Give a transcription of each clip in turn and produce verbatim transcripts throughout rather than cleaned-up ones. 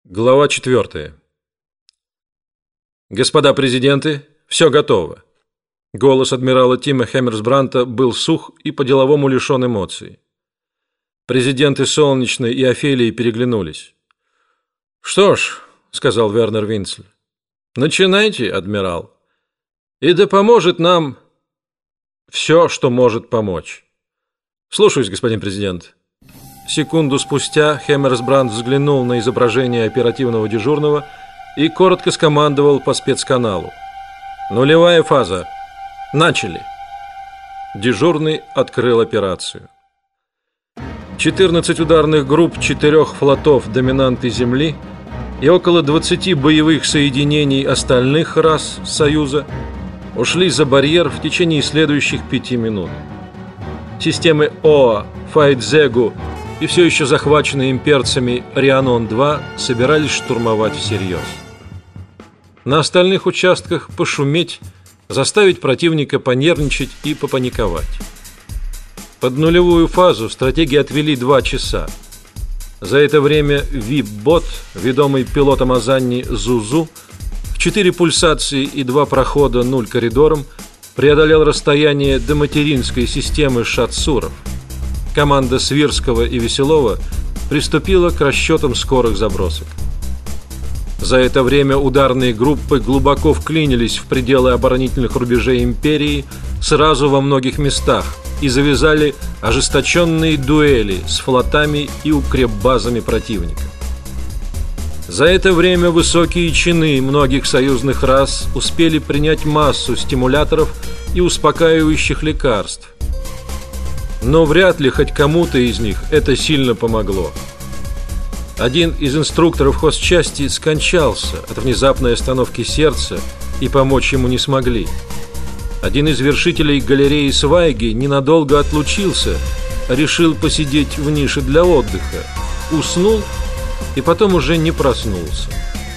Глава четвертая. Господа президенты, все готово. Голос адмирала Тима Хэммерсбранта был сух и по-деловому лишен эмоций. Президенты Солнечной и Офелии переглянулись. «Что ж», — сказал Вернер Винцель, — «начинайте, адмирал, и да поможет нам все, что может помочь». «Слушаюсь, господин президент». Секунду спустя Хэммерсбрандт взглянул на изображение оперативного дежурного и коротко скомандовал по спецканалу. «Нулевая фаза. Начали!» Дежурный открыл операцию. четырнадцать ударных групп четырех флотов доминанты Земли и около двадцати боевых соединений остальных рас Союза ушли за барьер в течение следующих пяти минут. Системы ОА, Файдзегу и все еще захваченные имперцами Рианон-два собирались штурмовать всерьез. На остальных участках пошуметь, заставить противника понервничать и попаниковать. Под нулевую фазу стратеги отвели два часа. За это время вип-бот, ведомый пилотом Азанни Зузу, в четыре пульсации и два прохода нуль коридором преодолел расстояние до материнской системы Шатсуров. Команда Свирского и Веселова приступила к расчетам скорых забросок. За это время ударные группы глубоко вклинились в пределы оборонительных рубежей империи сразу во многих местах и завязали ожесточенные дуэли с флотами и укрепбазами противника. За это время высокие чины многих союзных рас успели принять массу стимуляторов и успокаивающих лекарств. Но вряд ли хоть кому-то из них это сильно помогло. Один из инструкторов хозчасти скончался от внезапной остановки сердца, и помочь ему не смогли. Один из вершителей галереи Свайги ненадолго отлучился, решил посидеть в нише для отдыха, уснул и потом уже не проснулся.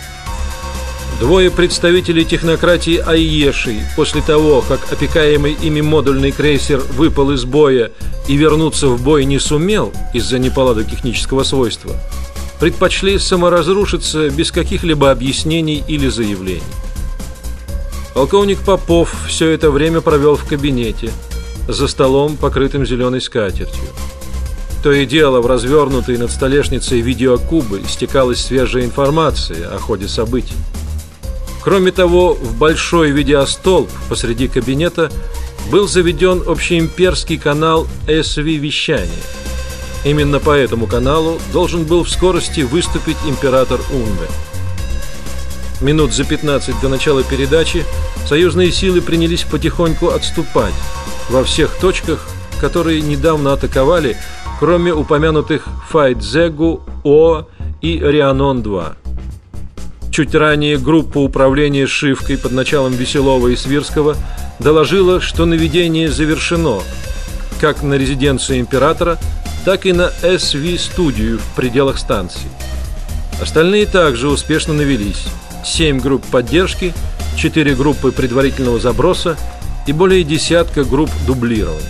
Двое представителей технократии Айеши после того, как опекаемый ими модульный крейсер выпал из боя и вернуться в бой не сумел из-за неполадок технического свойства, предпочли саморазрушиться без каких-либо объяснений или заявлений. Полковник Попов все это время провел в кабинете, за столом, покрытым зеленой скатертью. То и дело в развернутой над столешницей видеокубы стекалась свежая информация о ходе событий. Кроме того, в большой видеостолб посреди кабинета был заведен общеимперский канал эс ви-вещания. Именно по этому каналу должен был в скорости выступить император Унве. Минут за пятнадцать до начала передачи союзные силы принялись потихоньку отступать во всех точках, которые недавно атаковали, кроме упомянутых Файдзегу, О и Рианон-два. Чуть ранее группа управления Шивкой под началом Веселова и Свирского доложила, что наведение завершено как на резиденцию императора, так и на эс ви-студию в пределах станции. Остальные также успешно навелись. Семь групп поддержки, четыре группы предварительного заброса и более десятка групп дублирования.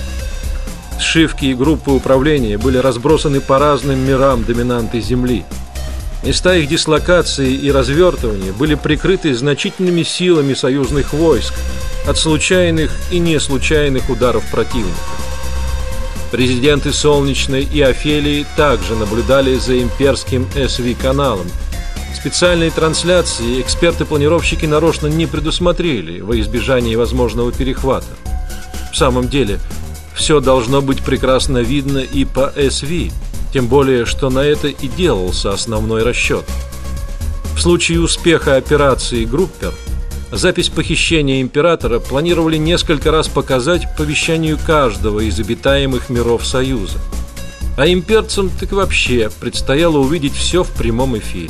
Шивки и группы управления были разбросаны по разным мирам доминанты Земли. Места их дислокации и развертывания были прикрыты значительными силами союзных войск от случайных и неслучайных ударов противника. Президенты Солнечной и Офелии также наблюдали за имперским эс ви-каналом. Специальные трансляции эксперты-планировщики нарочно не предусмотрели во избежание возможного перехвата. В самом деле, все должно быть прекрасно видно и по эс ви, тем более, что на это и делался основной расчет. В случае успеха операции «Группер» запись похищения императора планировали несколько раз показать по вещанию каждого из обитаемых миров Союза. А имперцам так вообще предстояло увидеть все в прямом эфире.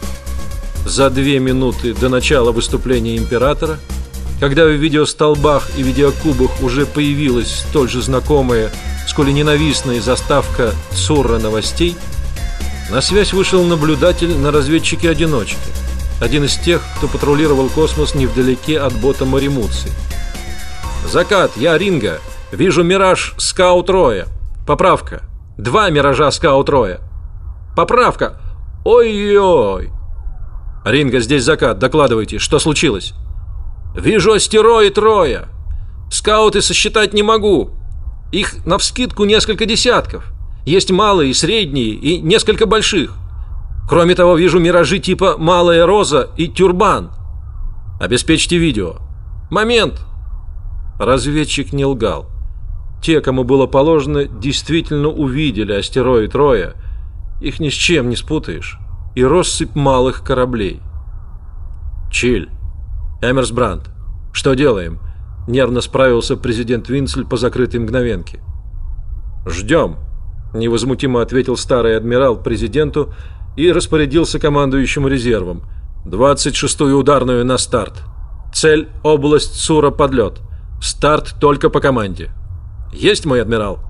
За две минуты до начала выступления императора, когда в видеостолбах и видеокубах уже появилась столь же знакомая, сколь и ненавистная заставка «Цурра новостей», на связь вышел наблюдатель на разведчике-одиночке, один из тех, кто патрулировал космос невдалеке от бота Маримутси. «Закат, я Ринга. Вижу мираж Скаут-Роя. Поправка. Два миража Скаут-Роя. Поправка. Ой-ой! Ринго, здесь закат, докладывайте, что случилось? Вижу астероид Роя. Скауты сосчитать не могу. Их навскидку несколько десятков. Есть малые, средние и несколько больших. Кроме того, вижу миражи типа Малая Роза и Тюрбан. Обеспечьте видео. Момент. Разведчик не лгал. Те, кому было положено, действительно увидели астероид Роя. Их ни с чем не спутаешь. И россыпь малых кораблей. Чиль. Эмерсбранд. Что делаем? Нервно справился президент Винцель по закрытой мгновенке. Ждем. Невозмутимо ответил старый адмирал президенту и распорядился командующему резервом. двадцать шестую ударную на старт. Цель – область Сура-подлет. Старт только по команде. Есть, мой адмирал?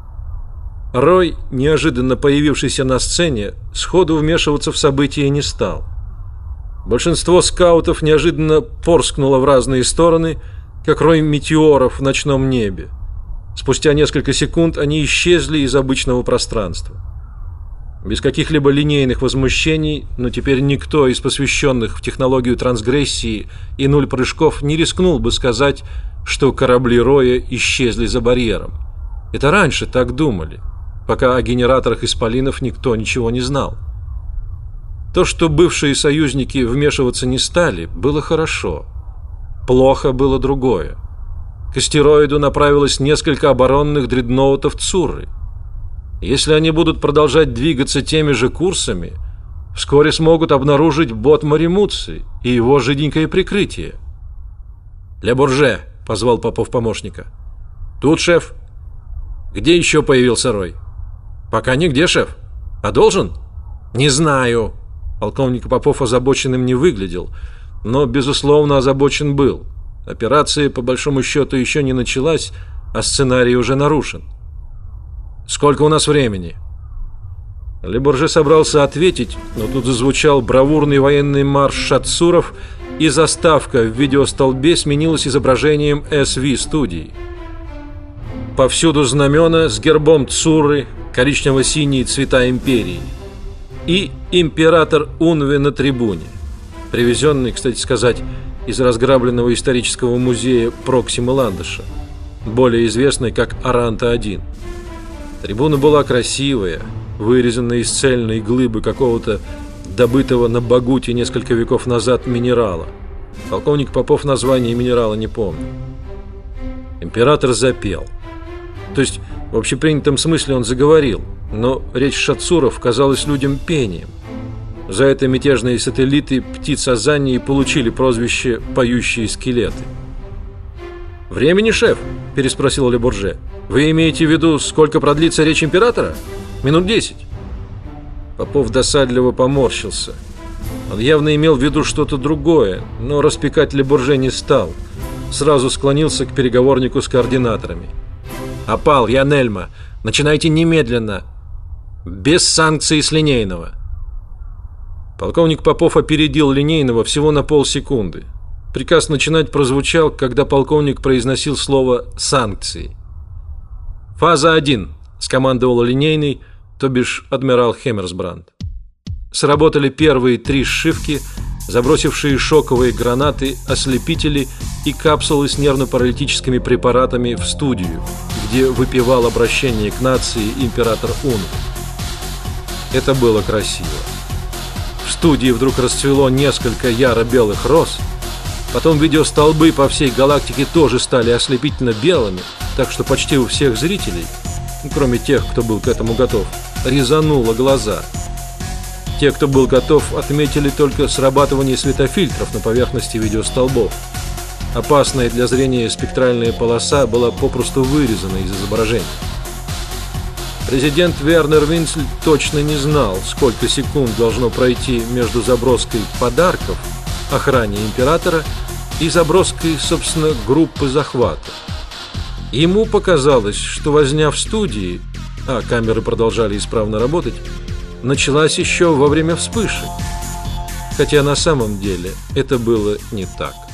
Рой, неожиданно появившийся на сцене, сходу вмешиваться в события не стал. Большинство скаутов неожиданно порскнуло в разные стороны, как рой метеоров в ночном небе. Спустя несколько секунд они исчезли из обычного пространства. Без каких-либо линейных возмущений, но теперь никто из посвященных в технологию трансгрессии и нуль прыжков не рискнул бы сказать, что корабли Роя исчезли за барьером. Это раньше так думали, пока о генераторах исполинов никто ничего не знал. То, что бывшие союзники вмешиваться не стали, было хорошо. Плохо было другое. К астероиду направилось несколько оборонных дредноутов Цурры. Если они будут продолжать двигаться теми же курсами, вскоре смогут обнаружить бот Маримутцы и его жиденькое прикрытие. «Ле Бурже», — позвал Попов помощника. «Тут, шеф». «Где еще появился Рой?» «Пока нигде, шеф. А должен?» «Не знаю». Полковник Попов озабоченным не выглядел, но, безусловно, озабочен был. Операция, по большому счету, еще не началась, а сценарий уже нарушен. «Сколько у нас времени?» Ле Бурже собрался ответить, но тут зазвучал бравурный военный марш шатсуров, и заставка в видеостолбе сменилась изображением эс ви студии. Повсюду знамена с гербом Цурры, коричнево-синие цвета империи, и император Унве на трибуне, привезенный, кстати сказать, из разграбленного исторического музея Проксимы Ландыша, более известный как Аранта один. Трибуна была красивая, вырезанная из цельной глыбы какого-то добытого на Багуте несколько веков назад минерала. Полковник Попов название минерала не помнил. Император запел. То есть, в общепринятом смысле он заговорил, но речь шатсуров казалась людям пением. За это мятежные сателлиты птиц Азании получили прозвище «поющие скелеты». «Времени, шеф?» – переспросил Ле Бурже. «Вы имеете в виду, сколько продлится речь императора? Минут десять». Попов досадливо поморщился. Он явно имел в виду что-то другое, но распекать Ле Бурже не стал. Сразу склонился к переговорнику с координаторами. «Опал, Янельма, начинайте немедленно, без санкций с линейного». Полковник Попов опередил линейного всего на полсекунды. Приказ начинать прозвучал, когда полковник произносил слово «санкции». «Фаза один», — скомандовал линейный, то бишь адмирал Хеммерсбранд. Сработали первые три сшивки, забросившие шоковые гранаты, ослепители и капсулы с нервно-паралитическими препаратами в студию, где выпивал обращение к нации император Ун. Это было красиво. В студии вдруг расцвело несколько яро-белых роз. Потом видеостолбы по всей галактике тоже стали ослепительно белыми, так что почти у всех зрителей, кроме тех, кто был к этому готов, резануло глаза. Те, кто был готов, отметили только срабатывание светофильтров на поверхности видеостолбов. Опасная для зрения спектральная полоса была попросту вырезана из изображения. Президент Вернер Винцель точно не знал, сколько секунд должно пройти между заброской подарков охране императора и заброской, собственно, группы захвата. Ему показалось, что возня в студии, а камеры продолжали исправно работать, началась еще во время вспышек, хотя на самом деле это было не так.